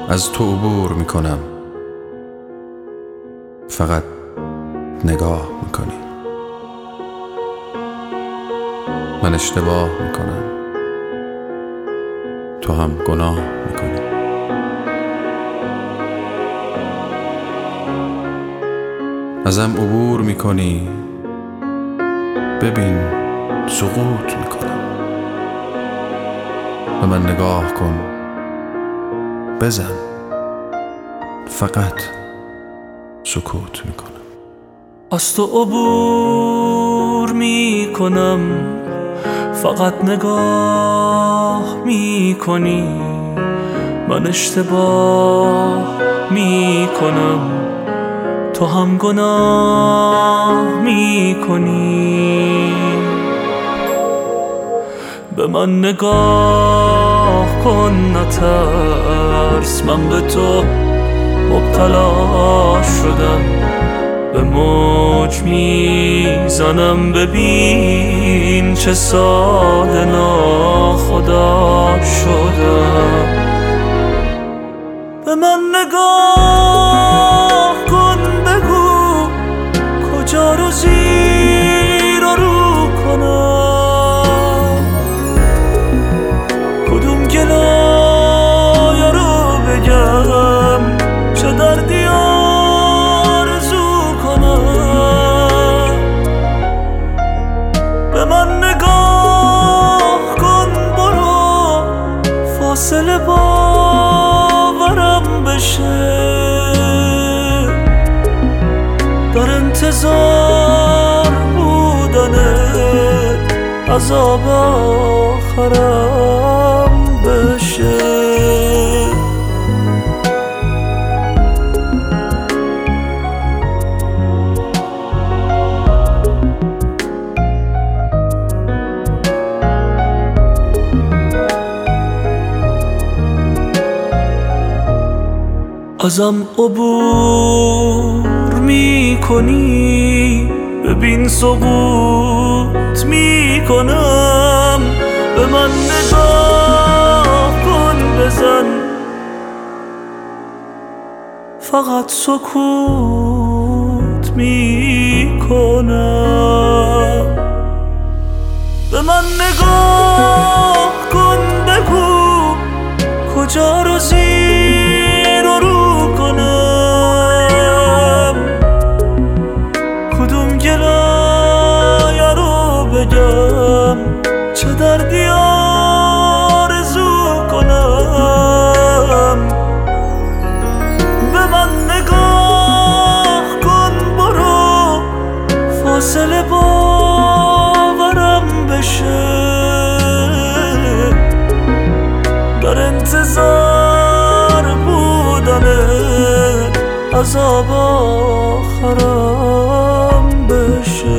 از تو عبور میکنم، فقط نگاه میکنی. من اشتباه میکنم، تو هم گناه میکنی. ازم عبور میکنی، ببین سقوط میکنم. به من نگاه کن، بزن، فقط سکوت میکنم. از تو عبور میکنم، فقط نگاه میکنی. من اشتباه میکنم، تو هم گناه میکنی. به من نگاه کن، نترس، من به تو مبتلا شدم. به موج میزنم، ببین چه ساده ناخدا شدم. به من نگاه کن، بگو کجا رو زیر و رو کنم، کدوم گلایه رو بگم، چه دردی آرزو کنم. به من نگاه کن، برو فاصله باورم بشه. در انتظار بودنت عذاب آخرم بشه. ازم عبور میکنی، ببین سقوط میکنم. به من نگاه کن، بزن، فقط سکوت میکنم. به من نگاه کن، بگو کجا رو زیر و رو کنم، کدوم گلایه رو بگم، چه دردی آرزو کنم. به من نگاه کن، برو فاصله باورم بشه. در انتظار بودنه عذاب آخرم بشه.